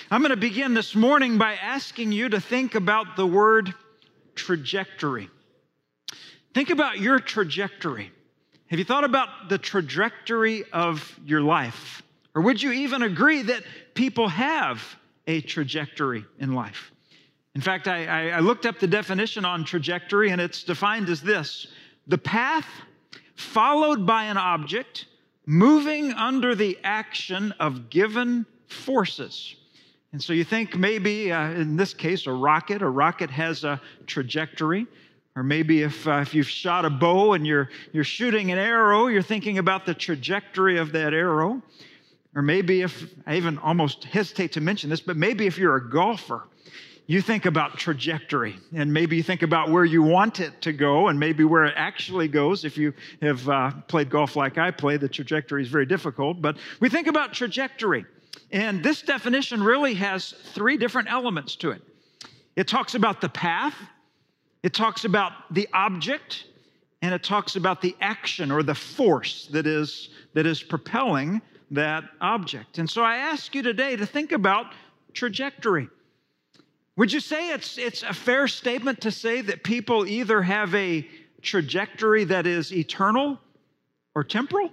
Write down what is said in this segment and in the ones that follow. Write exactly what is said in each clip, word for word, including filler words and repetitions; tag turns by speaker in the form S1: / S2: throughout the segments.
S1: I'm going to begin this morning by asking you to think about the word trajectory. Think about your trajectory. Have you thought about the trajectory of your life? Or would you even agree that people have a trajectory in life? In fact, I, I, I looked up the definition on trajectory, and it's defined as this: the path followed by an object moving under the action of given forces. And so you think maybe, uh, in this case, a rocket. A rocket has a trajectory. Or maybe if, uh, if you've shot a bow and you're, you're shooting an arrow, you're thinking about the trajectory of that arrow. Or maybe if, I even almost hesitate to mention this, but maybe if you're a golfer, you think about trajectory, and maybe you think about where you want it to go and maybe where it actually goes. If you have uh, played golf like I play, the trajectory is very difficult, but we think about trajectory. And this definition really has three different elements to it. It talks about the path, it talks about the object, and it talks about the action or the force that is, that is propelling that object. And so I ask you today to think about trajectory. Would you say it's, it's a fair statement to say that people either have a trajectory that is eternal or temporal?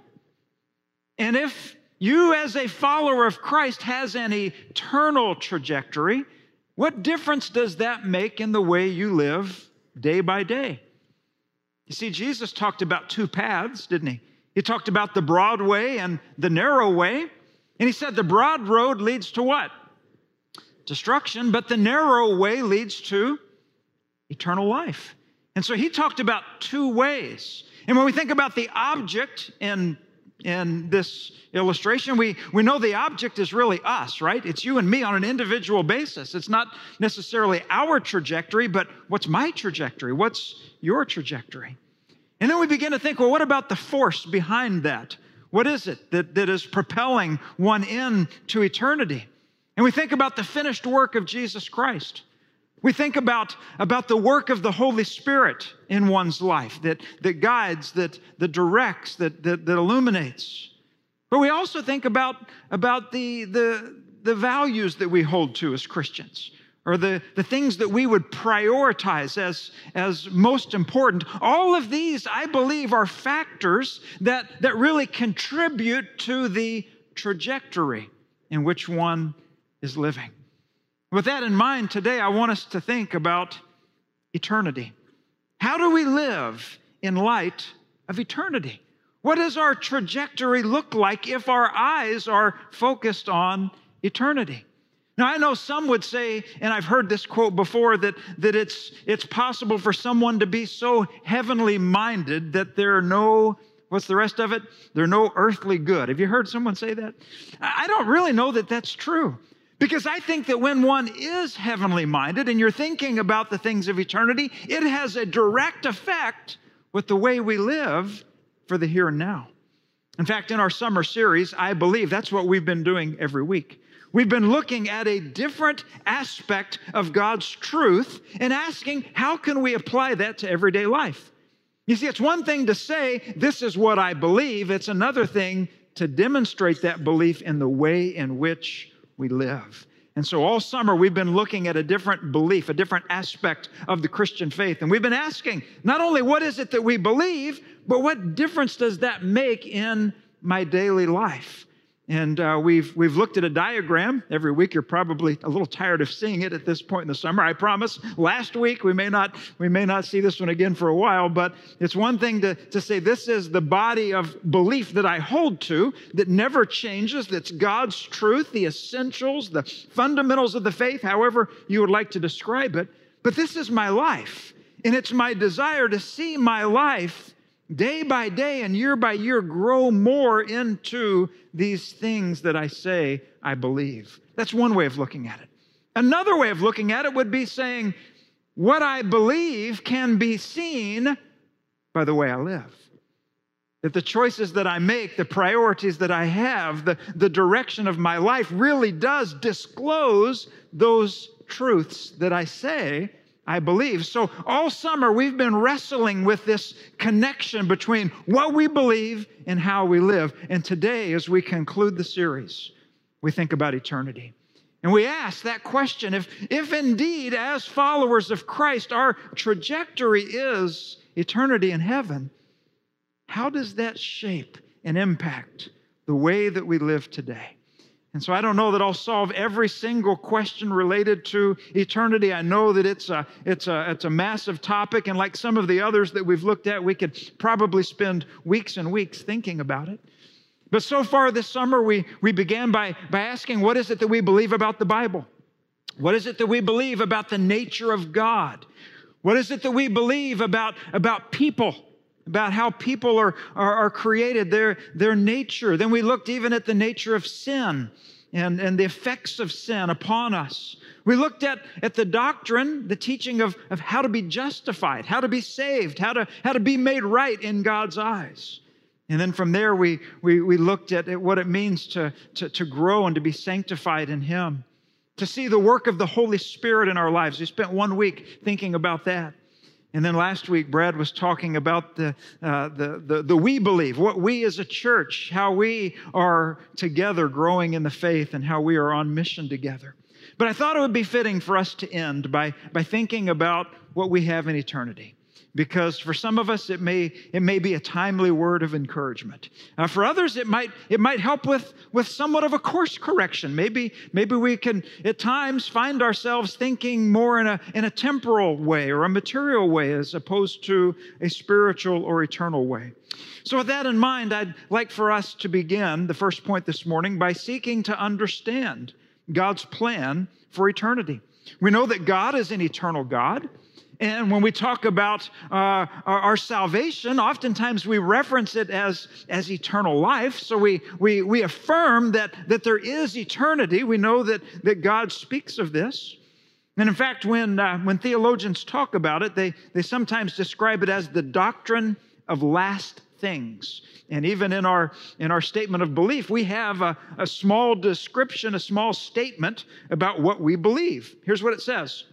S1: And if you as a follower of Christ has an eternal trajectory, what difference does that make in the way you live day by day? You see, Jesus talked about two paths, didn't he? He talked about the broad way and the narrow way. And he said the broad road leads to what? Destruction, but the narrow way leads to eternal life. And so he talked about two ways. And when we think about the object in, in this illustration, we, we know the object is really us, right? It's you and me on an individual basis. It's not necessarily our trajectory, but what's my trajectory? What's your trajectory? And then we begin to think, well, what about the force behind that? What is it that, that is propelling one into eternity? And we think about the finished work of Jesus Christ. We think about, about the work of the Holy Spirit in one's life that, that guides, that, that directs, that, that, that illuminates. But we also think about, about the, the, the values that we hold to as Christians, or the, the things that we would prioritize as, as most important. All of these, I believe, are factors that, that really contribute to the trajectory in which one is living. With that in mind, today I want us to think about eternity. How do we live in light of eternity? What does our trajectory look like if our eyes are focused on eternity? Now, I know some would say, and I've heard this quote before, that, that it's, it's possible for someone to be so heavenly minded that there are no, what's the rest of it? There are no earthly good. Have you heard someone say that? I don't really know that that's true. Because I think that when one is heavenly minded and you're thinking about the things of eternity, it has a direct effect with the way we live for the here and now. In fact, in our summer series, I believe that's what we've been doing every week. We've been looking at a different aspect of God's truth and asking, how can we apply that to everyday life? You see, it's one thing to say, this is what I believe. It's another thing to demonstrate that belief in the way in which we live. And so all summer we've been looking at a different belief, a different aspect of the Christian faith. And we've been asking not only what is it that we believe, but what difference does that make in my daily life? And uh, we've, we've looked at a diagram every week. You're probably a little tired of seeing it at this point in the summer. I promise last week we may not, we may not see this one again for a while, but it's one thing to, to say this is the body of belief that I hold to that never changes, that's God's truth, the essentials, the fundamentals of the faith, however you would like to describe it. But this is my life, and it's my desire to see my life day by day and year by year grow more into these things that I say I believe. That's one way of looking at it. Another way of looking at it would be saying, what I believe can be seen by the way I live. That the choices that I make, the priorities that I have, the, the direction of my life really does disclose those truths that I say I believe. So all summer we've been wrestling with this connection between what we believe and how we live. And today, as we conclude the series, we think about eternity. And we ask that question, if, if indeed, as followers of Christ, our trajectory is eternity in heaven, how does that shape and impact the way that we live today? And so I don't know that I'll solve every single question related to eternity. I know that it's a, it's a, it's a massive topic, and like some of the others that we've looked at, we could probably spend weeks and weeks thinking about it. But so far this summer, we, we began by, by asking, what is it that we believe about the Bible? What is it that we believe about the nature of God? What is it that we believe about, about people? About how people are, are, are created, their, their nature. Then we looked even at the nature of sin and, and the effects of sin upon us. We looked at, at the doctrine, the teaching of, of how to be justified, how to be saved, how to, how to be made right in God's eyes. And then from there, we, we, we looked at, at what it means to, to, to grow and to be sanctified in Him, to see the work of the Holy Spirit in our lives. We spent one week thinking about that. And then last week, Brad was talking about the, uh, the, the, the we believe, what we as a church, how we are together growing in the faith and how we are on mission together. But I thought it would be fitting for us to end by, by thinking about what we have in eternity. Because for some of us, it may, it may be a timely word of encouragement. Uh, for others, it might, it might help with, with somewhat of a course correction. Maybe, maybe we can at times find ourselves thinking more in a, in a temporal way or a material way as opposed to a spiritual or eternal way. So with that in mind, I'd like for us to begin the first point this morning by seeking to understand God's plan for eternity. We know that God is an eternal God. And when we talk about uh, our, our salvation, oftentimes we reference it as, as eternal life. So we, we, we affirm that, that there is eternity. We know that, that God speaks of this. And in fact, when, uh, when theologians talk about it, they, they sometimes describe it as the doctrine of last things. And even in our, in our statement of belief, we have a, a small description, a small statement about what we believe. Here's what it says.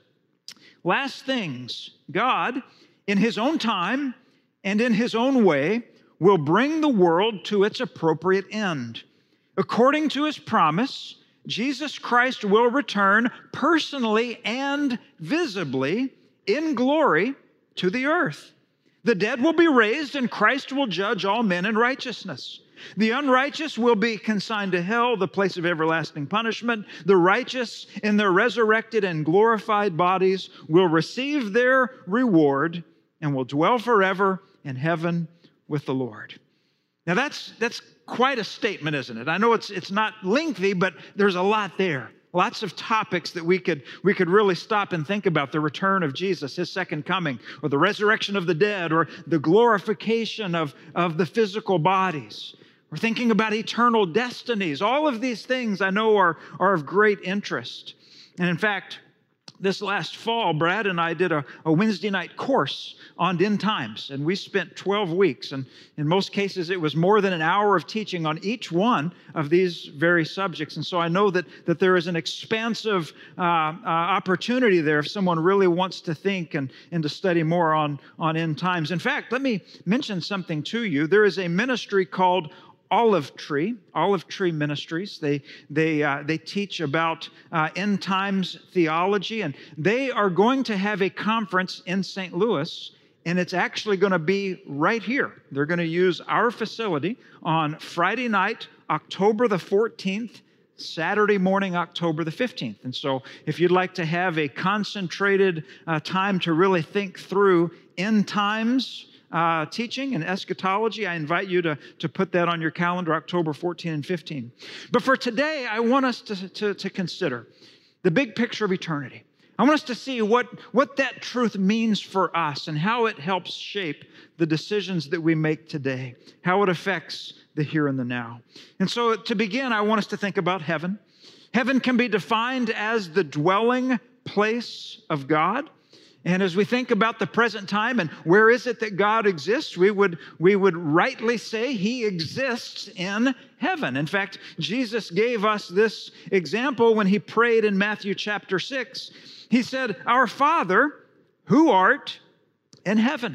S1: Last things, God, in His own time and in His own way, will bring the world to its appropriate end. According to His promise, Jesus Christ will return personally and visibly in glory to the earth. The dead will be raised, and Christ will judge all men in righteousness. The unrighteous will be consigned to hell, the place of everlasting punishment. The righteous, in their resurrected and glorified bodies, will receive their reward and will dwell forever in heaven with the Lord. Now that's, that's quite a statement, isn't it? I know it's, it's not lengthy, but there's a lot there. Lots of topics that we could, we could really stop and think about. The return of Jesus, His second coming, or the resurrection of the dead, or the glorification of, of the physical bodies. We're thinking about eternal destinies. All of these things I know are, are of great interest. And in fact, this last fall, Brad and I did a, a Wednesday night course on end times, and we spent twelve weeks. And in most cases, it was more than an hour of teaching on each one of these very subjects. And so I know that, that there is an expansive uh, uh, opportunity there if someone really wants to think and, and to study more on, on end times. In fact, let me mention something to you. There is a ministry called Olive Tree, Olive Tree Ministries. They they uh, they teach about uh, end times theology, and they are going to have a conference in Saint Louis, and it's actually going to be right here. They're going to use our facility on Friday night, October the fourteenth, Saturday morning, October the fifteenth. And so if you'd like to have a concentrated uh, time to really think through end times Uh, teaching and eschatology, I invite you to, to put that on your calendar, October fourteenth and fifteenth. But for today, I want us to, to, to consider the big picture of eternity. I want us to see what, what that truth means for us and how it helps shape the decisions that we make today, how it affects the here and the now. And so to begin, I want us to think about heaven. Heaven can be defined as the dwelling place of God. And as we think about the present time and where is it that God exists, we would, we would rightly say He exists in heaven. In fact, Jesus gave us this example when He prayed in Matthew chapter six. He said, "Our Father, who art in heaven."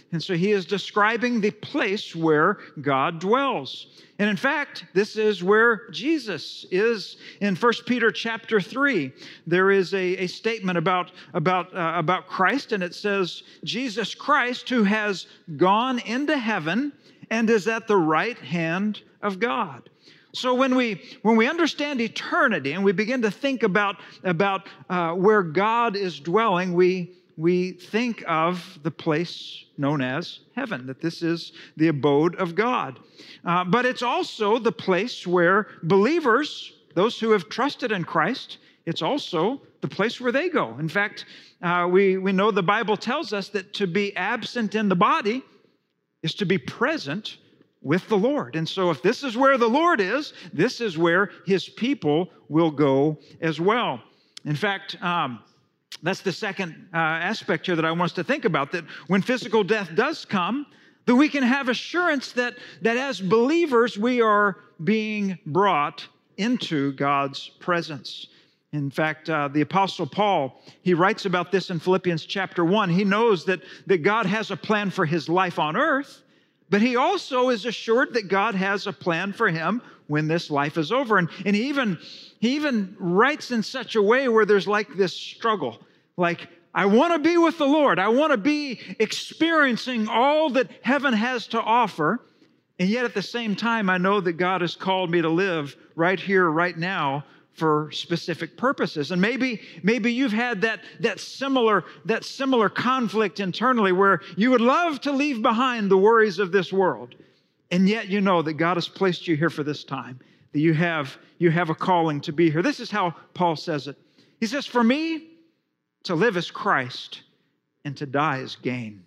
S1: And so he is describing the place where God dwells. And in fact, this is where Jesus is in First Peter chapter three. There is a, a statement about, about, uh, about Christ, and it says, Jesus Christ, who has gone into heaven and is at the right hand of God. So when we when we understand eternity and we begin to think about, about uh, where God is dwelling, we, we think of the place known as heaven, that this is the abode of God. Uh, but it's also the place where believers, those who have trusted in Christ, it's also the place where they go. In fact, uh, we, we know the Bible tells us that to be absent in the body is to be present with the Lord. And so if this is where the Lord is, this is where his people will go as well. In fact, um, that's the second uh, aspect here that I want us to think about, that when physical death does come, that we can have assurance that, that as believers, we are being brought into God's presence. In fact, uh, the Apostle Paul, he writes about this in Philippians chapter one. He knows that, that God has a plan for his life on earth, but he also is assured that God has a plan for him when this life is over. And, and he, even, he even writes in such a way where there's like this struggle. Like, I want to be with the Lord. I want to be experiencing all that heaven has to offer. And yet at the same time, I know that God has called me to live right here, right now, for specific purposes. And maybe, maybe you've had that, that, similar, that similar conflict internally where you would love to leave behind the worries of this world. And yet you know that God has placed you here for this time, that you have, you have a calling to be here. This is how Paul says it. He says, for me, to live is Christ, and to die is gain.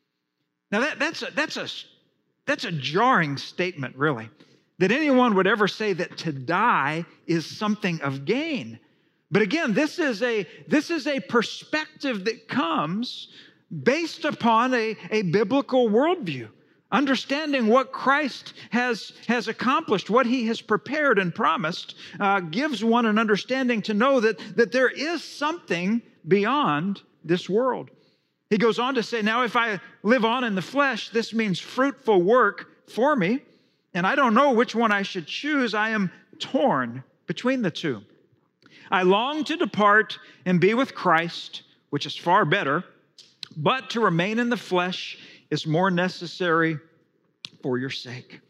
S1: Now that, that's, a, that's, a, that's a jarring statement, really, that anyone would ever say that to die is something of gain. But again, this is a, this is a perspective that comes based upon a, a biblical worldview. Understanding what Christ has, has accomplished, what he has prepared and promised, uh, gives one an understanding to know that, that there is something beyond this world. He goes on to say, now if I live on in the flesh, this means fruitful work for me, and I don't know which one I should choose. I am torn between the two. I long to depart and be with Christ, which is far better, but to remain in the flesh is more necessary for your sake.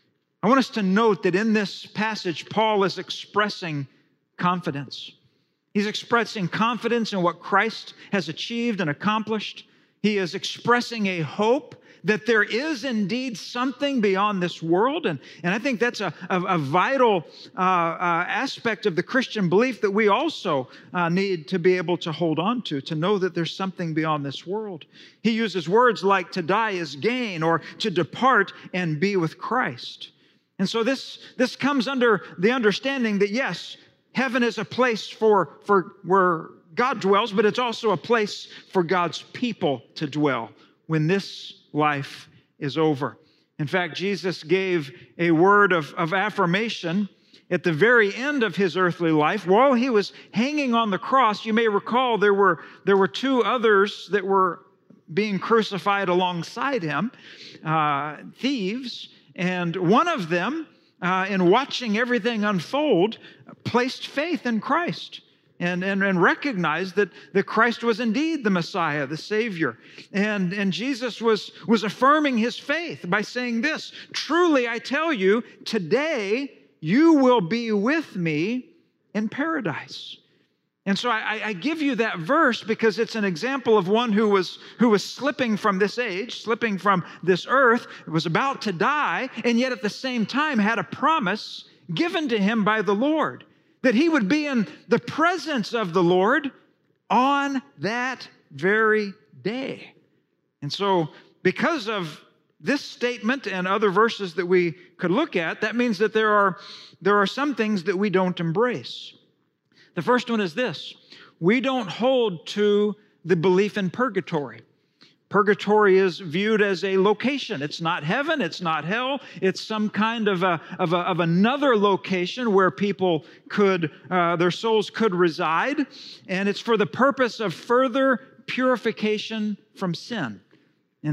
S1: I want us to note that in this passage, Paul is expressing confidence. He's expressing confidence in what Christ has achieved and accomplished. He is expressing a hope that there is indeed something beyond this world. And, and I think that's a, a, a vital uh, uh, aspect of the Christian belief that we also uh, need to be able to hold on to, to know that there's something beyond this world. He uses words like to die is gain, or to depart and be with Christ. And so this, this comes under the understanding that, yes, heaven is a place for, for where God dwells, but it's also a place for God's people to dwell when this life is over. In fact, Jesus gave a word of, of affirmation at the very end of his earthly life. While he was hanging on the cross, you may recall there were, there were two others that were being crucified alongside him, uh, thieves, and one of them, uh, in watching everything unfold, placed faith in Christ. And, and, and recognized that, that Christ was indeed the Messiah, the Savior. And, and Jesus was, was affirming his faith by saying this, truly I tell you, today you will be with me in paradise. And so I, I give you that verse because it's an example of one who was, who was slipping from this age, slipping from this earth, was about to die, and yet at the same time had a promise given to him by the Lord, that he would be in the presence of the Lord on that very day. And so because of this statement and other verses that we could look at, that means that there are, there are some things that we don't embrace. The first one is this: we don't hold to the belief in purgatory. Purgatory is viewed as a location. It's not heaven, it's not hell. It's some kind of, a, of, a, of another location where people could, uh, their souls could reside. And it's for the purpose of further purification from sin. And that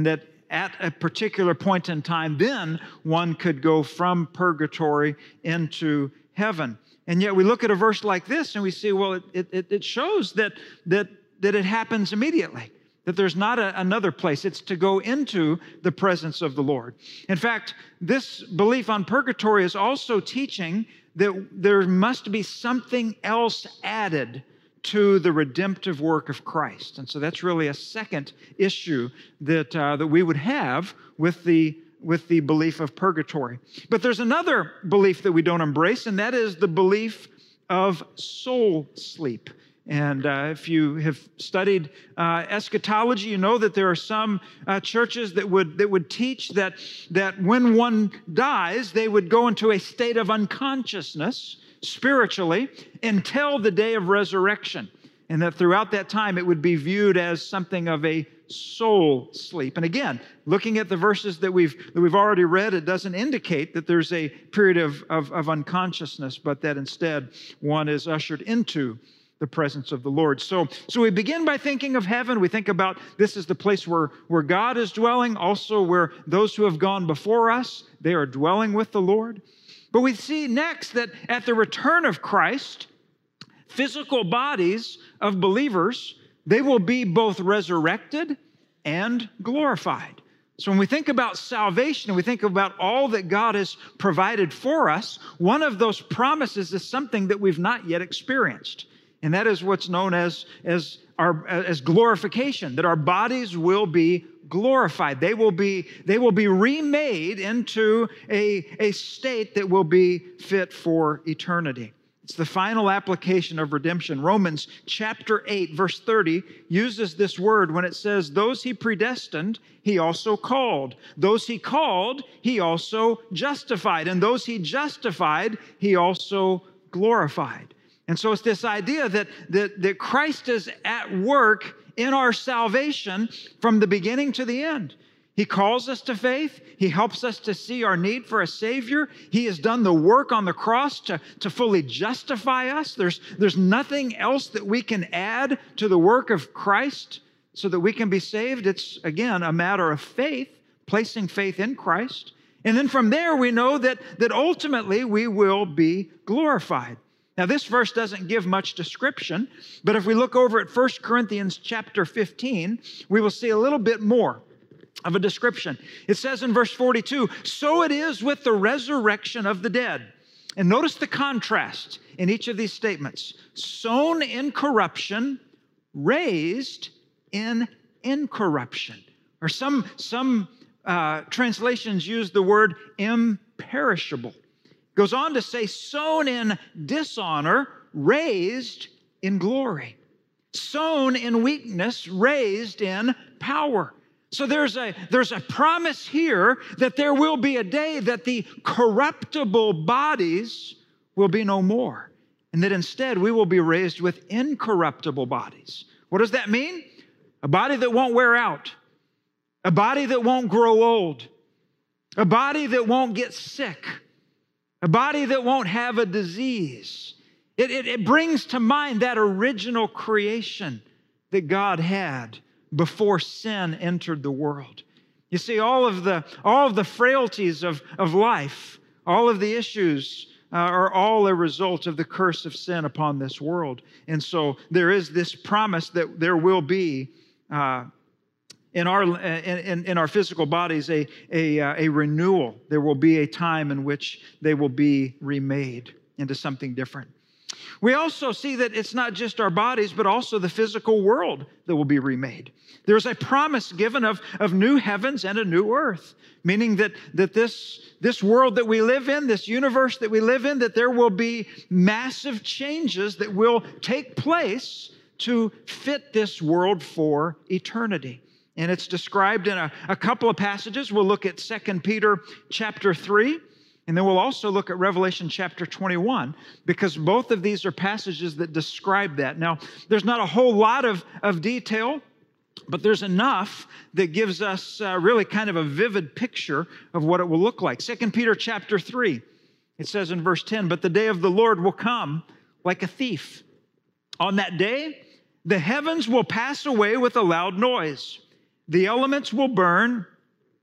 S1: at a particular point in time, then one could go from purgatory into heaven. And yet we look at a verse like this and we see, well, it, it, it shows that, that, that it happens immediately, that there's not a, another place. It's to go into the presence of the Lord. In fact, this belief on purgatory is also teaching that there must be something else added to the redemptive work of Christ. And so that's really a second issue that, uh, that we would have with the, with the belief of purgatory. But there's another belief that we don't embrace, and that is the belief of soul sleep. And uh, if you have studied uh, eschatology, you know that there are some uh, churches that would that would teach that, that when one dies, they would go into a state of unconsciousness spiritually until the day of resurrection. And that throughout that time, it would be viewed as something of a soul sleep. And again, looking at the verses that we've that we've already read, it doesn't indicate that there's a period of, of, of unconsciousness, but that instead one is ushered into the presence of the Lord. So, so we begin by thinking of heaven. We think about this is the place where, where God is dwelling, also where those who have gone before us, they are dwelling with the Lord. But we see next that at the return of Christ, physical bodies of believers, they will be both resurrected and glorified. So when we think about salvation and we think about all that God has provided for us, one of those promises is something that we've not yet experienced. And that is what's known as, as, our, as glorification, that our bodies will be glorified. They will be, they will be remade into a, a state that will be fit for eternity. It's the final application of redemption. Romans chapter eight, verse thirty, uses this word when it says, those he predestined, he also called. Those he called, he also justified. And those he justified, he also glorified. And so it's this idea that, that, that Christ is at work in our salvation from the beginning to the end. He calls us to faith. He helps us to see our need for a Savior. He has done the work on the cross to, to fully justify us. There's, there's nothing else that we can add to the work of Christ so that we can be saved. It's, again, a matter of faith, placing faith in Christ. And then from there, we know that, that ultimately we will be glorified. Now, this verse doesn't give much description, but if we look over at First Corinthians chapter fifteen, we will see a little bit more of a description. It says in verse forty-two, so it is with the resurrection of the dead. And notice the contrast in each of these statements. Sown in corruption, raised in incorruption. Or some, some uh, translations use the word imperishable. Goes on to say, sown in dishonor, raised in glory. Sown in weakness, raised in power. So there's a, there's a promise here that there will be a day that the corruptible bodies will be no more, and that instead we will be raised with incorruptible bodies. What does that mean? A body that won't wear out, a body that won't grow old, a body that won't get sick, a body that won't have a disease. It, it, it brings to mind that original creation that God had before sin entered the world. You see, all of the, all of the frailties of, of life, all of the issues uh, are all a result of the curse of sin upon this world. And so there is this promise that there will be uh, in our in, in our physical bodies a, a, a renewal. There will be a time in which they will be remade into something different. We also see that it's not just our bodies, but also the physical world that will be remade. There's a promise given of, of new heavens and a new earth, meaning that, that this, this world that we live in, this universe that we live in, that there will be massive changes that will take place to fit this world for eternity. And it's described in a, a couple of passages. We'll look at Second Peter chapter three. And then we'll also look at Revelation chapter twenty-one, because both of these are passages that describe that. Now, there's not a whole lot of, of detail, but there's enough that gives us uh, really kind of a vivid picture of what it will look like. Second Peter chapter three, it says in verse ten, but the day of the Lord will come like a thief. On that day, the heavens will pass away with a loud noise. The elements will burn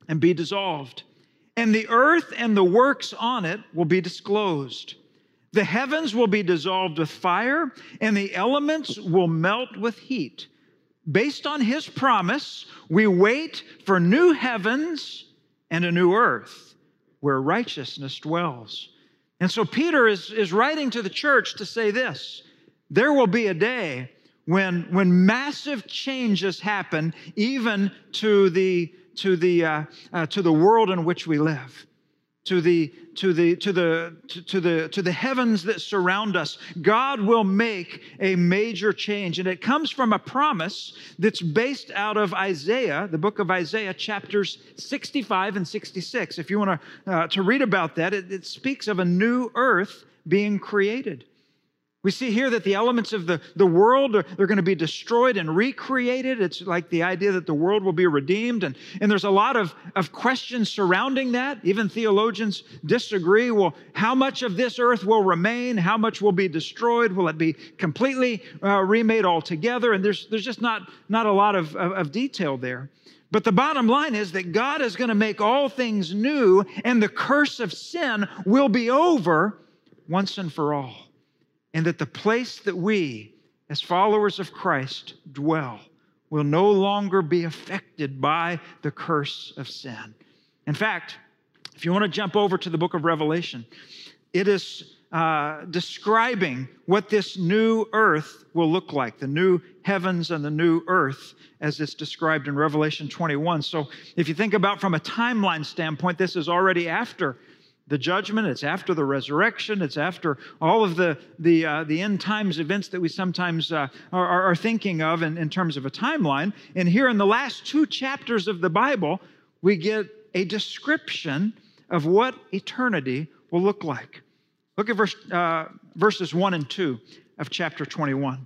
S1: and be dissolved, and the earth and the works on it will be disclosed. The heavens will be dissolved with fire, and the elements will melt with heat. Based on his promise, we wait for new heavens and a new earth where righteousness dwells. And so Peter is, is writing to the church to say this: there will be a day when, when massive changes happen, even to the, to, the, uh, uh, to the world in which we live. To the, to, the, to, the, to, to, the, to the heavens that surround us. God will make a major change. And it comes from a promise that's based out of Isaiah, the book of Isaiah, chapters sixty-five and sixty-six. If you want to, uh, to read about that, it, it speaks of a new earth being created. We see here that the elements of the, the world, are, they're going to be destroyed and recreated. It's like the idea that the world will be redeemed. And, and there's a lot of, of questions surrounding that. Even theologians disagree. Well, how much of this earth will remain? How much will be destroyed? Will it be completely uh, remade altogether? And there's, there's just not, not a lot of, of, of detail there. But the bottom line is that God is going to make all things new, and the curse of sin will be over once and for all. And that the place that we, as followers of Christ, dwell will no longer be affected by the curse of sin. In fact, if you want to jump over to the book of Revelation, it is uh, describing what this new earth will look like, the new heavens and the new earth, as it's described in Revelation twenty-one. So if you think about from a timeline standpoint, this is already after the judgment, it's after the resurrection, it's after all of the, the, uh, the end times events that we sometimes uh, are, are thinking of in, in terms of a timeline. And here in the last two chapters of the Bible, we get a description of what eternity will look like. Look at verse, uh, verses one and two of chapter twenty-one.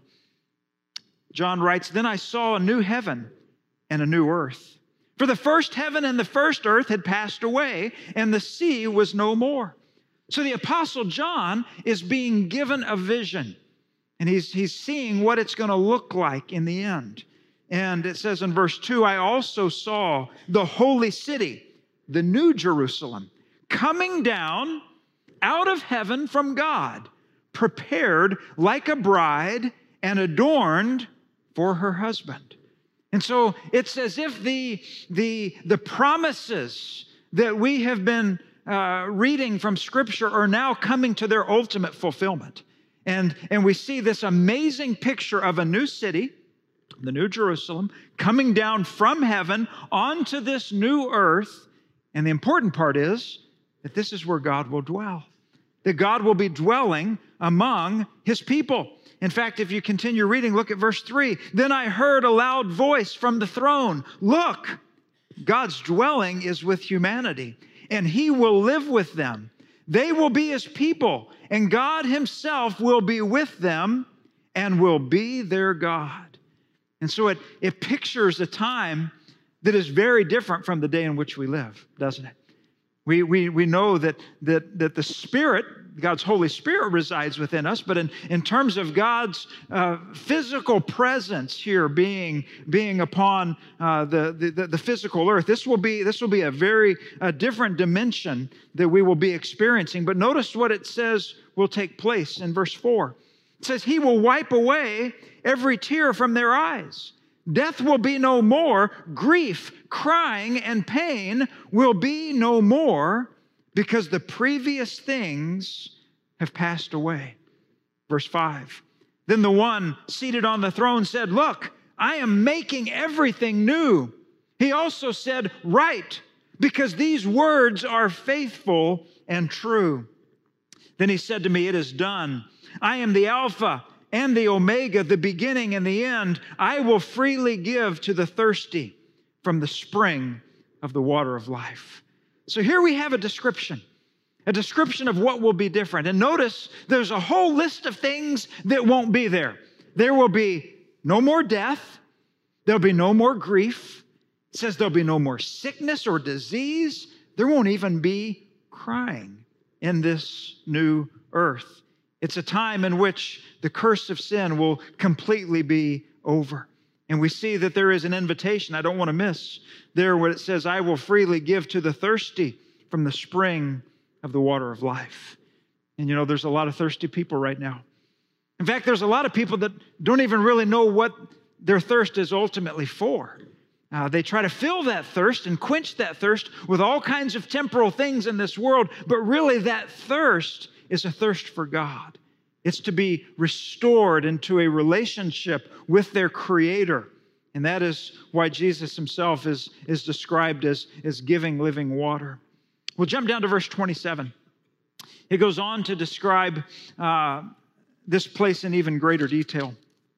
S1: John writes, "Then I saw a new heaven and a new earth. For the first heaven and the first earth had passed away, and the sea was no more." So the Apostle John is being given a vision, and he's, he's seeing what it's going to look like in the end. And it says in verse two, "I also saw the holy city, the new Jerusalem, coming down out of heaven from God, prepared like a bride and adorned for her husband." And so it's as if the, the, the promises that we have been uh, reading from Scripture are now coming to their ultimate fulfillment. And, and we see this amazing picture of a new city, the New Jerusalem, coming down from heaven onto this new earth. And the important part is that this is where God will dwell, that God will be dwelling among His people. In fact, if you continue reading, look at verse three. "Then I heard a loud voice from the throne. Look, God's dwelling is with humanity, and He will live with them. They will be His people, and God Himself will be with them and will be their God." And so it, it pictures a time that is very different from the day in which we live, doesn't it? We, we, we know that, that, that the Spirit, God's Holy Spirit resides within us, but in, in terms of God's uh, physical presence here being, being upon uh, the, the, the physical earth, this will be, this will be a very uh, different dimension that we will be experiencing. But notice what it says will take place in verse four. It says, "He will wipe away every tear from their eyes. Death will be no more. Grief, crying, and pain will be no more, because the previous things have passed away." Verse five. "Then the one seated on the throne said, 'Look, I am making everything new.' He also said, 'Write, because these words are faithful and true.' Then he said to me, 'It is done. I am the Alpha and the Omega, the beginning and the end. I will freely give to the thirsty from the spring of the water of life.'" So here we have a description, a description of what will be different. And notice there's a whole list of things that won't be there. There will be no more death. There'll be no more grief. It says there'll be no more sickness or disease. There won't even be crying in this new earth. It's a time in which the curse of sin will completely be over. And we see that there is an invitation I don't want to miss there where it says, I will freely give to the thirsty from the spring of the water of life. And you know, there's a lot of thirsty people right now. In fact, there's a lot of people that don't even really know what their thirst is ultimately for. Uh, they try to fill that thirst and quench that thirst with all kinds of temporal things in this world, but really that thirst is a thirst for God. It's to be restored into a relationship with their Creator. And that is why Jesus himself is, is described as, as giving living water. We'll jump down to verse twenty-seven. It goes on to describe uh, this place in even greater detail.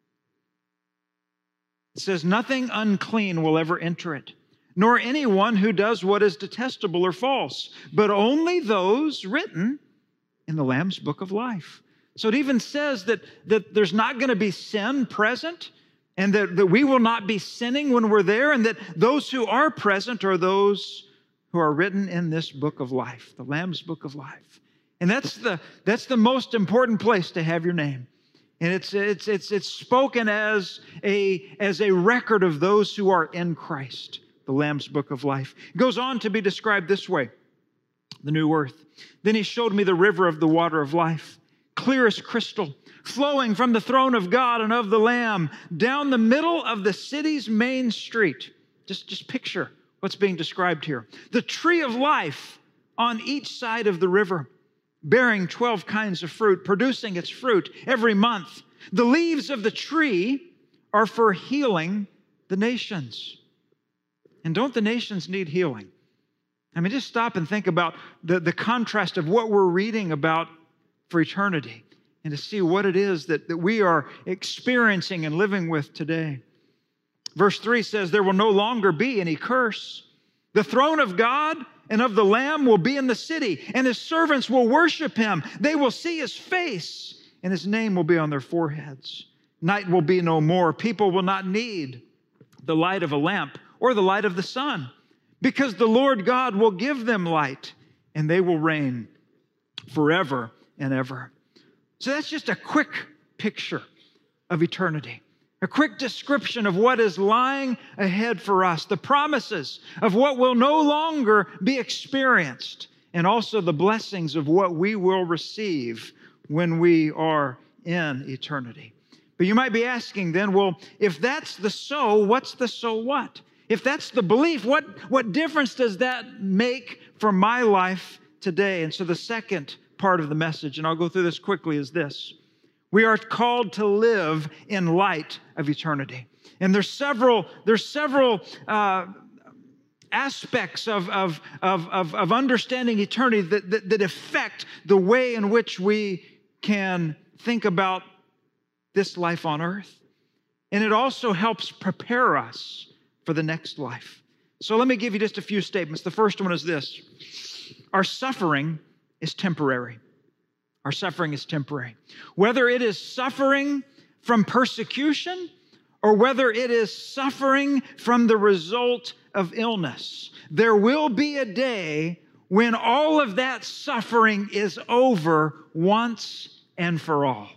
S1: It says, nothing unclean will ever enter it, nor anyone who does what is detestable or false, but only those written in the Lamb's book of life. So it even says that, that there's not going to be sin present, and that, that we will not be sinning when we're there, and that those who are present are those who are written in this book of life, the Lamb's book of life. And that's the, that's the most important place to have your name. And it's, it's, it's, it's spoken as a, as a record of those who are in Christ, the Lamb's book of life. It goes on to be described this way, the new earth. Then he showed me the river of the water of life, clear as crystal, flowing from the throne of God and of the Lamb down the middle of the city's main street. Just, just picture what's being described here. The tree of life on each side of the river, bearing twelve kinds of fruit, producing its fruit every month. The leaves of the tree are for healing the nations. And don't the nations need healing? I mean, just stop and think about the, the contrast of what we're reading about for eternity and to see what it is that, that we are experiencing and living with today. Verse three says, there will no longer be any curse. The throne of God and of the Lamb will be in the city, and his servants will worship him. They will see his face, and his name will be on their foreheads. Night will be no more. People will not need the light of a lamp or the light of the sun, because the Lord God will give them light, and they will reign forever and ever. So that's just a quick picture of eternity. A quick description of what is lying ahead for us, the promises of what will no longer be experienced, and also the blessings of what we will receive when we are in eternity. But you might be asking then, well, if that's the so, what's the so what? If that's the belief, what, what difference does that make for my life today? And so the second part of the message, and I'll go through this quickly, is this. We are called to live in light of eternity. And there's several, there's several uh, aspects of, of, of, of, of understanding eternity that, that, that affect the way in which we can think about this life on earth. And it also helps prepare us for the next life. So let me give you just a few statements. The first one is this. Our suffering is temporary. Our suffering is temporary. Whether it is suffering from persecution or whether it is suffering from the result of illness, there will be a day when all of that suffering is over once and for all.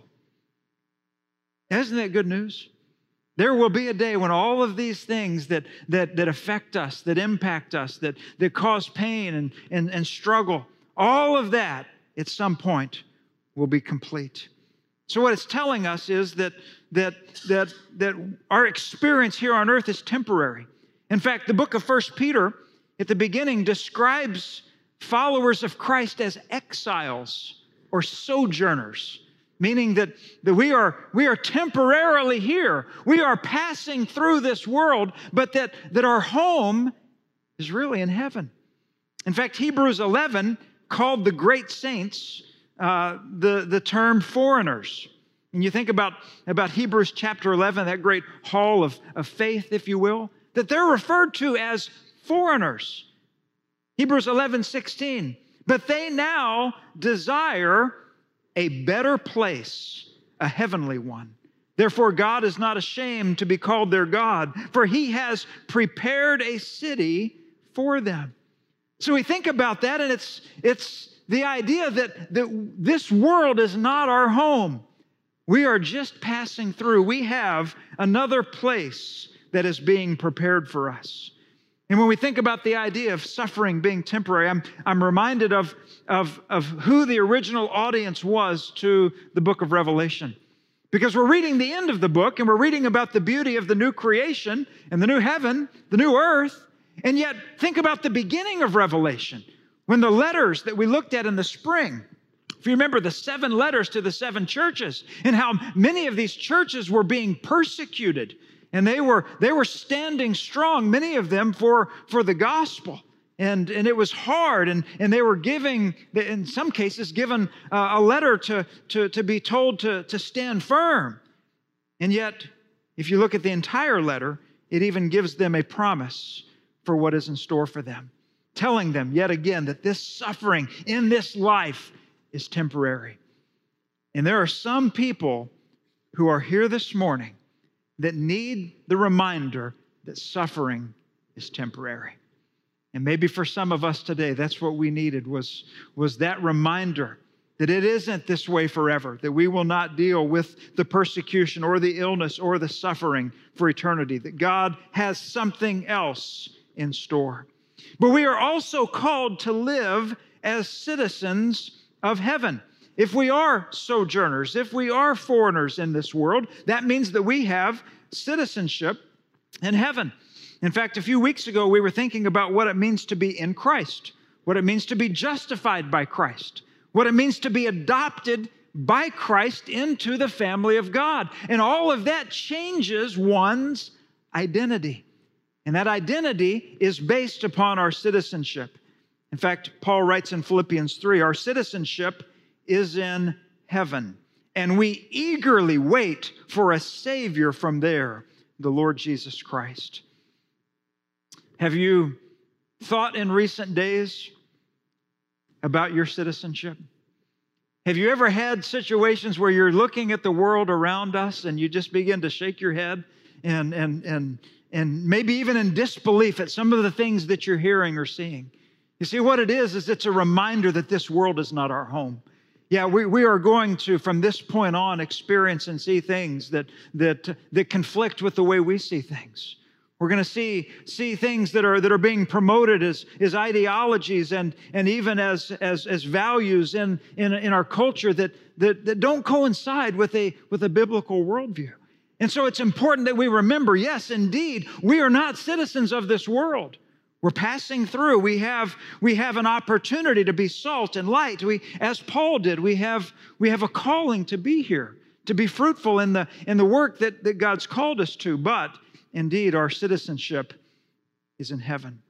S1: Isn't that good news? There will be a day when all of these things that, that, that affect us, that impact us, that, that cause pain and, and, and struggle, all of that at some point will be complete. So what it's telling us is that, that, that, that our experience here on earth is temporary. In fact, the book of First Peter at the beginning describes followers of Christ as exiles or sojourners, meaning that, that we are, we are temporarily here. We are passing through this world, but that, that our home is really in heaven. In fact, Hebrews eleven called the great saints Uh, the, the term foreigners. And you think about, about Hebrews chapter eleven, that great hall of, of faith, if you will, that they're referred to as foreigners. Hebrews eleven sixteen. But they now desire a better place, a heavenly one. Therefore, God is not ashamed to be called their God, for he has prepared a city for them. So we think about that, and it's, it's the idea that, that this world is not our home. We are just passing through. We have another place that is being prepared for us. And when we think about the idea of suffering being temporary, I'm, I'm reminded of, of, of who the original audience was to the book of Revelation. Because we're reading the end of the book, and we're reading about the beauty of the new creation and the new heaven, the new earth. And yet, think about the beginning of Revelation, when the letters that we looked at in the spring, if you remember the seven letters to the seven churches, and how many of these churches were being persecuted, and they were, they were standing strong, many of them, for, for the gospel. And, and it was hard, and, and they were giving, in some cases, given uh, a letter to, to, to be told to, to stand firm. And yet, if you look at the entire letter, it even gives them a promise for what is in store for them, telling them yet again that this suffering in this life is temporary. And there are some people who are here this morning that need the reminder that suffering is temporary. And maybe for some of us today, that's what we needed, was, was that reminder that it isn't this way forever, that we will not deal with the persecution or the illness or the suffering for eternity, that God has something else in store. But we are also called to live as citizens of heaven. If we are sojourners, if we are foreigners in this world, that means that we have citizenship in heaven. In fact, a few weeks ago, we were thinking about what it means to be in Christ, what it means to be justified by Christ, what it means to be adopted by Christ into the family of God. And all of that changes one's identity. And that identity is based upon our citizenship. In fact, Paul writes in Philippians three, our citizenship is in heaven, and we eagerly wait for a Savior from there, the Lord Jesus Christ. Have you thought in recent days about your citizenship? Have you ever had situations where you're looking at the world around us and you just begin to shake your head and, and, and, and maybe even in disbelief at some of the things that you're hearing or seeing? You see, what it is, is it's a reminder that this world is not our home. Yeah, we, we are going to, from this point on, experience and see things that, that, that conflict with the way we see things. We're going to see, see things that are, that are being promoted as, as ideologies and, and even as, as, as values in, in, in our culture that, that, that don't coincide with a, with a biblical worldview. And so it's important that we remember, yes, indeed, we are not citizens of this world. We're passing through. We have, we have an opportunity to be salt and light. We, as Paul did, we have, we have a calling to be here, to be fruitful in the, in the work that, that God's called us to. But indeed, our citizenship is in heaven.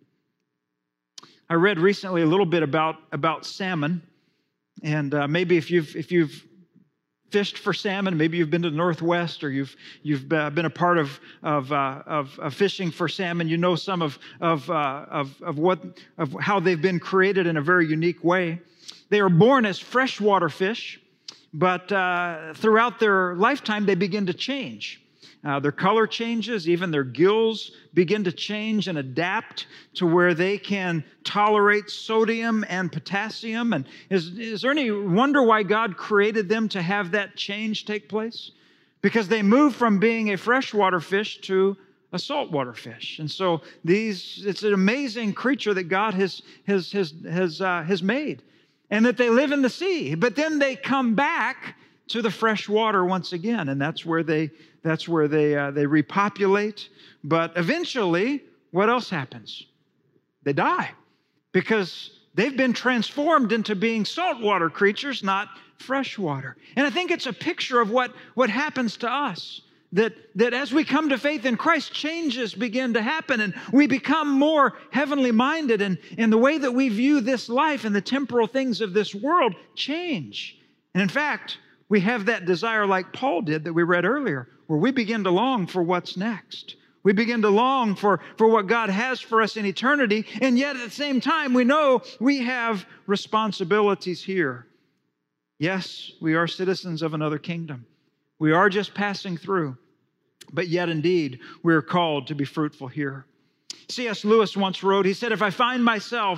S1: I read recently a little bit about, about salmon. And uh, maybe if you've, if you've fished for salmon, maybe you've been to the Northwest, or you've you've been a part of of, uh, of, of fishing for salmon. You know some of of, uh, of of what of how they've been created in a very unique way. They are born as freshwater fish, but uh, throughout their lifetime they begin to change. Uh, their color changes, even their gills begin to change and adapt to where they can tolerate sodium and potassium. And is, is there any wonder why God created them to have that change take place? Because they move from being a freshwater fish to a saltwater fish. And so these, it's an amazing creature that God has, has, has, has, uh, has made, and that they live in the sea. But then they come back to the fresh water once again, and that's where they that's where they uh, they repopulate. But eventually, what else happens? They die, because they've been transformed into being saltwater creatures, not freshwater. And I think it's a picture of what what happens to us. That, that as we come to faith in Christ, changes begin to happen, and we become more heavenly minded, and, and the way that we view this life and the temporal things of this world change. And in fact, we have that desire like Paul did that we read earlier, where we begin to long for what's next. We begin to long for, for what God has for us in eternity, and yet at the same time, we know we have responsibilities here. Yes, we are citizens of another kingdom. We are just passing through, but yet indeed, we are called to be fruitful here. C S Lewis once wrote, he said, if I find myself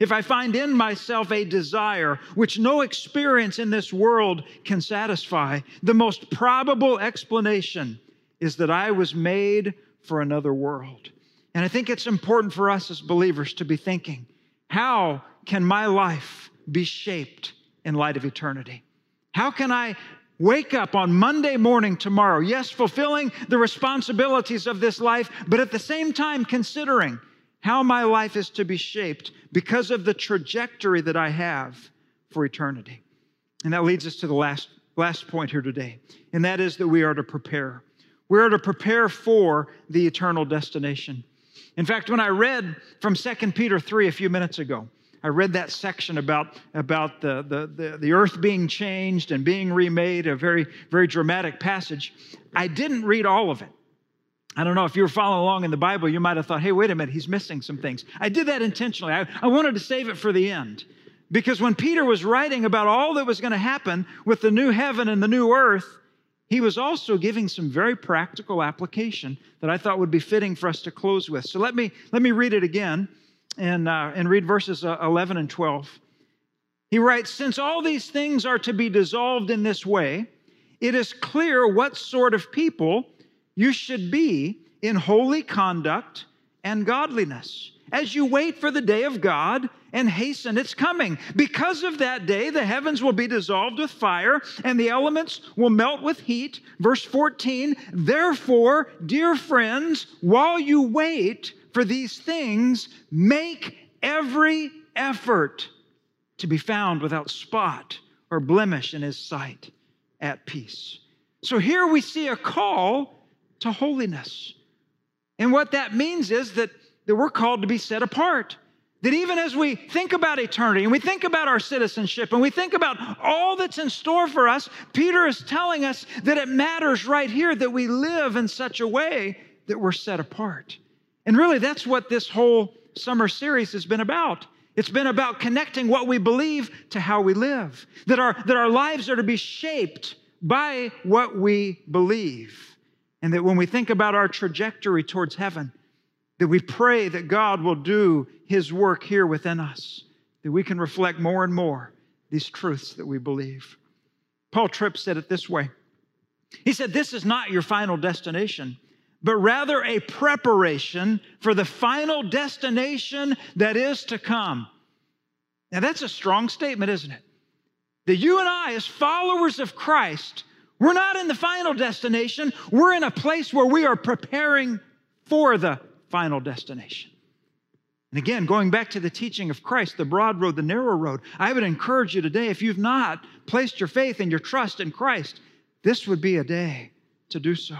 S1: if I find in myself a desire which no experience in this world can satisfy, the most probable explanation is that I was made for another world. And I think it's important for us as believers to be thinking, how can my life be shaped in light of eternity? How can I wake up on Monday morning tomorrow, yes, fulfilling the responsibilities of this life, but at the same time considering how my life is to be shaped because of the trajectory that I have for eternity? And that leads us to the last, last point here today, and that is that we are to prepare. We are to prepare for the eternal destination. In fact, when I read from Second Peter three a few minutes ago, I read that section about, about the, the, the, the earth being changed and being remade, a very, very dramatic passage. I didn't read all of it. I don't know if you were following along in the Bible, you might have thought, hey, wait a minute, he's missing some things. I did that intentionally. I, I wanted to save it for the end. Because when Peter was writing about all that was going to happen with the new heaven and the new earth, he was also giving some very practical application that I thought would be fitting for us to close with. So let me, let me read it again. And, uh, and read verses uh, eleven and twelve. He writes, since all these things are to be dissolved in this way, it is clear what sort of people you should be in holy conduct and godliness, as you wait for the day of God and hasten its coming. Because of that day, the heavens will be dissolved with fire, and the elements will melt with heat. Verse fourteen, therefore, dear friends, while you wait for these things, make every effort to be found without spot or blemish in His sight, at peace. So here we see a call to holiness. And what that means is that, that we're called to be set apart. That even as we think about eternity and we think about our citizenship and we think about all that's in store for us, Peter is telling us that it matters right here that we live in such a way that we're set apart. And really, that's what this whole summer series has been about. It's been about connecting what we believe to how we live. That our, that our lives are to be shaped by what we believe. And that when we think about our trajectory towards heaven, that we pray that God will do His work here within us. That we can reflect more and more these truths that we believe. Paul Tripp said it this way. He said, this is not your final destination, but rather a preparation for the final destination that is to come. Now that's a strong statement, isn't it? That you and I, as followers of Christ, we're not in the final destination. We're in a place where we are preparing for the final destination. And again, going back to the teaching of Christ, the broad road, the narrow road, I would encourage you today, if you've not placed your faith and your trust in Christ, this would be a day to do so.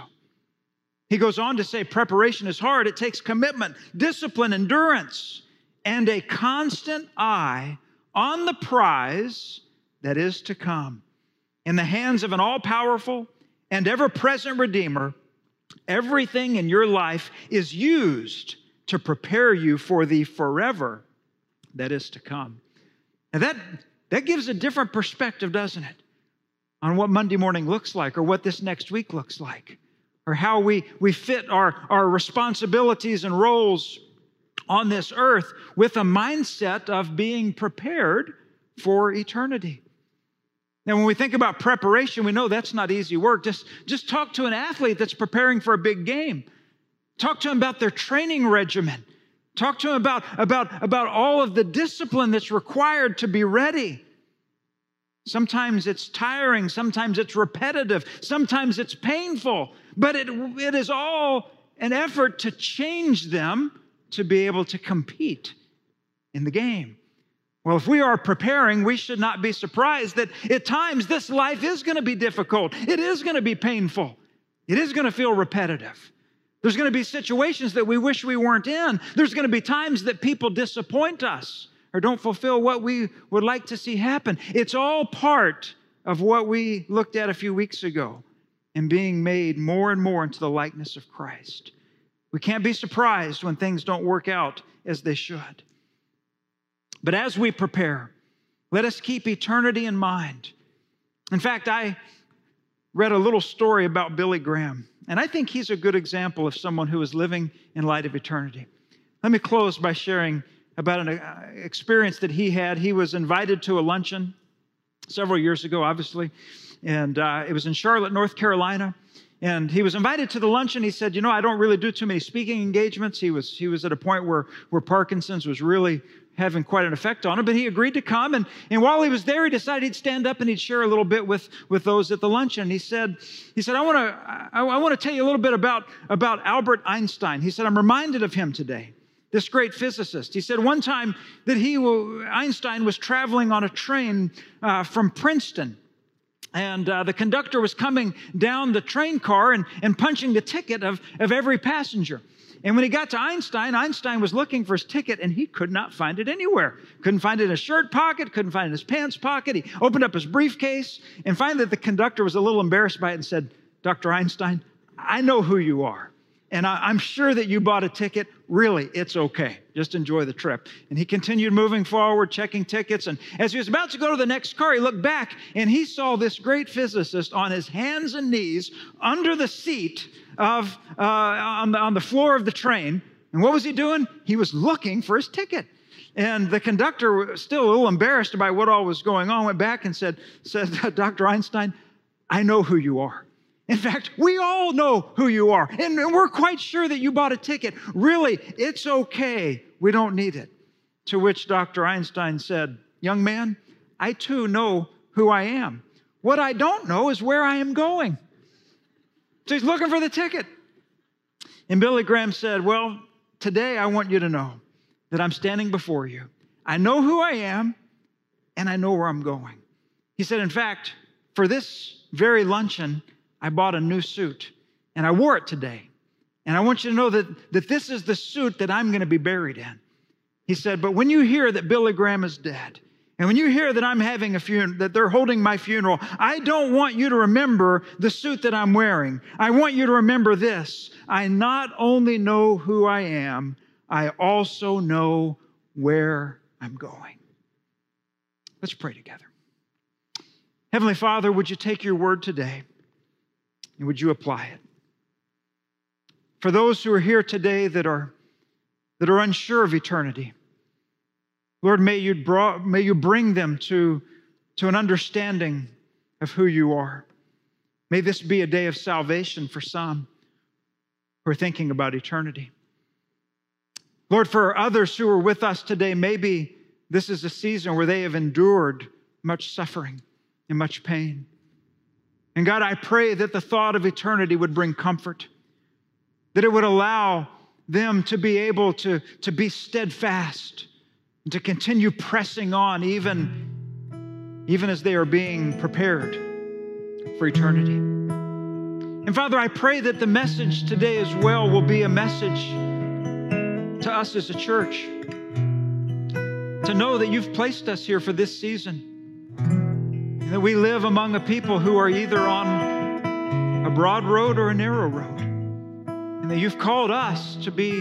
S1: He goes on to say, preparation is hard. It takes commitment, discipline, endurance, and a constant eye on the prize that is to come. In the hands of an all-powerful and ever-present Redeemer, everything in your life is used to prepare you for the forever that is to come. Now that, that gives a different perspective, doesn't it, on what Monday morning looks like or what this next week looks like, or how we, we fit our, our responsibilities and roles on this earth with a mindset of being prepared for eternity. Now, when we think about preparation, we know that's not easy work. Just, just talk to an athlete that's preparing for a big game. Talk to them about their training regimen. Talk to them about, about, about all of the discipline that's required to be ready. Sometimes it's tiring, sometimes it's repetitive, sometimes it's painful, but it, it is all an effort to change them to be able to compete in the game. Well, if we are preparing, we should not be surprised that at times this life is going to be difficult. It is going to be painful. It is going to feel repetitive. There's going to be situations that we wish we weren't in. There's going to be times that people disappoint us or don't fulfill what we would like to see happen. It's all part of what we looked at a few weeks ago in being made more and more into the likeness of Christ. We can't be surprised when things don't work out as they should. But as we prepare, let us keep eternity in mind. In fact, I read a little story about Billy Graham, and I think he's a good example of someone who is living in light of eternity. Let me close by sharing about an uh, experience that he had. He was invited to a luncheon several years ago, obviously, and uh, it was in Charlotte, North Carolina. And he was invited to the luncheon. He said, you know, I don't really do too many speaking engagements. He was, he was at a point where, where Parkinson's was really having quite an effect on him, but he agreed to come. And, and while he was there, he decided he'd stand up and he'd share a little bit with, with those at the luncheon. He said, he said, I want to I, I want to tell you a little bit about, about Albert Einstein. He said, I'm reminded of him today, this great physicist. He said one time that he, Einstein was traveling on a train uh, from Princeton. And uh, the conductor was coming down the train car and, and punching the ticket of, of every passenger. And when he got to Einstein, Einstein was looking for his ticket and he could not find it anywhere. Couldn't find it in his shirt pocket, couldn't find it in his pants pocket. He opened up his briefcase and finally the conductor was a little embarrassed by it and said, Doctor Einstein, I know who you are. And I, I'm sure that you bought a ticket. Really, it's okay. Just enjoy the trip. And he continued moving forward, checking tickets. And as he was about to go to the next car, he looked back and he saw this great physicist on his hands and knees under the seat of uh, on, the, on the floor of the train. And what was he doing? He was looking for his ticket. And the conductor, still a little embarrassed by what all was going on, went back and said, said Doctor Einstein, I know who you are. In fact, we all know who you are, and we're quite sure that you bought a ticket. Really, it's okay. We don't need it. To which Doctor Einstein said, young man, I too know who I am. What I don't know is where I am going. So he's looking for the ticket. And Billy Graham said, well, today I want you to know that I'm standing before you. I know who I am, and I know where I'm going. He said, in fact, for this very luncheon, I bought a new suit, and I wore it today. And I want you to know that, that this is the suit that I'm going to be buried in. He said, but when you hear that Billy Graham is dead, and when you hear that I'm having a funeral, that they're holding my funeral, I don't want you to remember the suit that I'm wearing. I want you to remember this. I not only know who I am, I also know where I'm going. Let's pray together. Heavenly Father, would you take your word today? And would you apply it? For those who are here today that are, that are unsure of eternity, Lord, may you, draw, may you bring them to, to an understanding of who you are. May this be a day of salvation for some who are thinking about eternity. Lord, for others who are with us today, maybe this is a season where they have endured much suffering and much pain. And God, I pray that the thought of eternity would bring comfort, that it would allow them to be able to, to be steadfast and to continue pressing on even, even as they are being prepared for eternity. And Father, I pray that the message today as well will be a message to us as a church, to know that you've placed us here for this season. That we live among a people who are either on a broad road or a narrow road. And that you've called us to be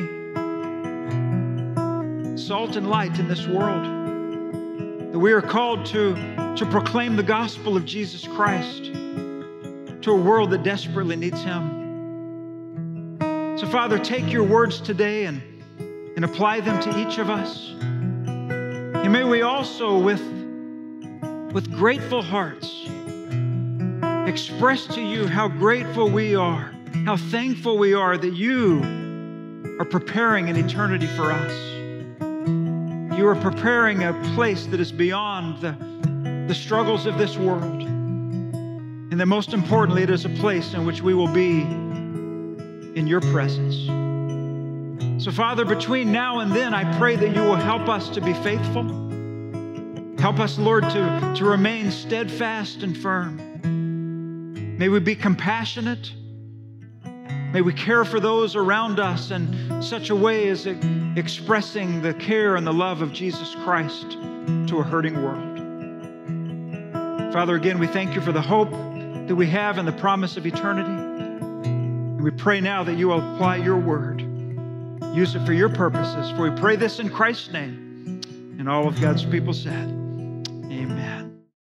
S1: salt and light in this world. That we are called to, to proclaim the gospel of Jesus Christ to a world that desperately needs Him. So Father, take your words today and, and apply them to each of us. And may we also, with with grateful hearts, express to you how grateful we are, how thankful we are that you are preparing an eternity for us. You are preparing a place that is beyond the, the struggles of this world. And that most importantly, it is a place in which we will be in your presence. So Father, between now and then, I pray that you will help us to be faithful. Help us, Lord, to, to remain steadfast and firm. May we be compassionate. May we care for those around us in such a way as expressing the care and the love of Jesus Christ to a hurting world. Father, again, we thank you for the hope that we have in the promise of eternity. And we pray now that you will apply your word. Use it for your purposes. For we pray this in Christ's name. And all of God's people said, amen.